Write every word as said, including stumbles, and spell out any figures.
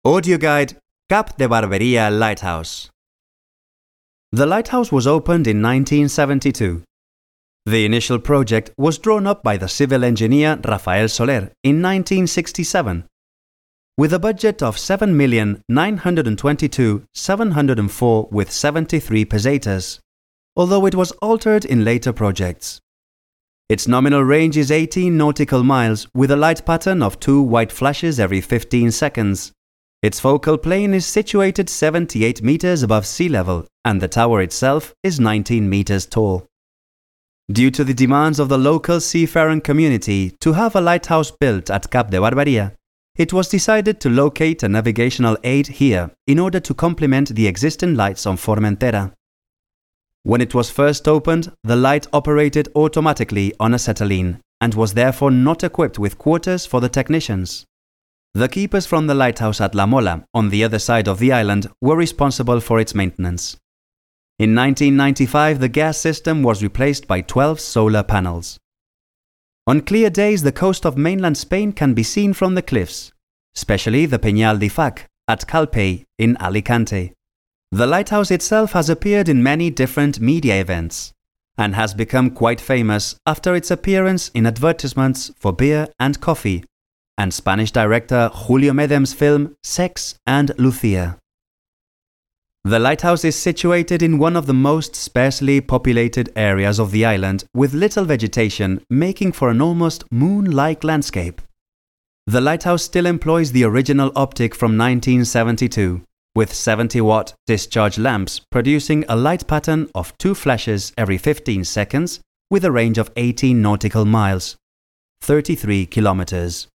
Audio Guide Cap de Barberia Lighthouse. The lighthouse was opened in nineteen seventy-two. The initial project was drawn up by the civil engineer Rafael Soler in nineteen sixty-seven, with a budget of seven million nine hundred twenty-two thousand seven hundred four with seventy-three pesetas, although it was altered in later projects. Its nominal range is eighteen nautical miles with a light pattern of two white flashes every fifteen seconds. Its focal plane is situated seventy-eight meters above sea level and the tower itself is nineteen meters tall. Due to the demands of the local seafaring community to have a lighthouse built at Cap de Barberia, it was decided to locate a navigational aid here in order to complement the existing lights on Formentera. When it was first opened, the light operated automatically on acetylene and was therefore not equipped with quarters for the technicians. The keepers from the lighthouse at La Mola, on the other side of the island, were responsible for its maintenance. In nineteen ninety-five, the gas system was replaced by twelve solar panels. On clear days, the coast of mainland Spain can be seen from the cliffs, especially the Peñal de Fac at Calpey in Alicante. The lighthouse itself has appeared in many different media events and has become quite famous after its appearance in advertisements for beer and coffee and Spanish director Julio Medem's film Sex and Lucia. The lighthouse is situated in one of the most sparsely populated areas of the island with little vegetation, making for an almost moon-like landscape. The lighthouse still employs the original optic from nineteen seventy-two, with seventy watt discharge lamps producing a light pattern of two flashes every fifteen seconds with a range of eighteen nautical miles, thirty-three kilometers.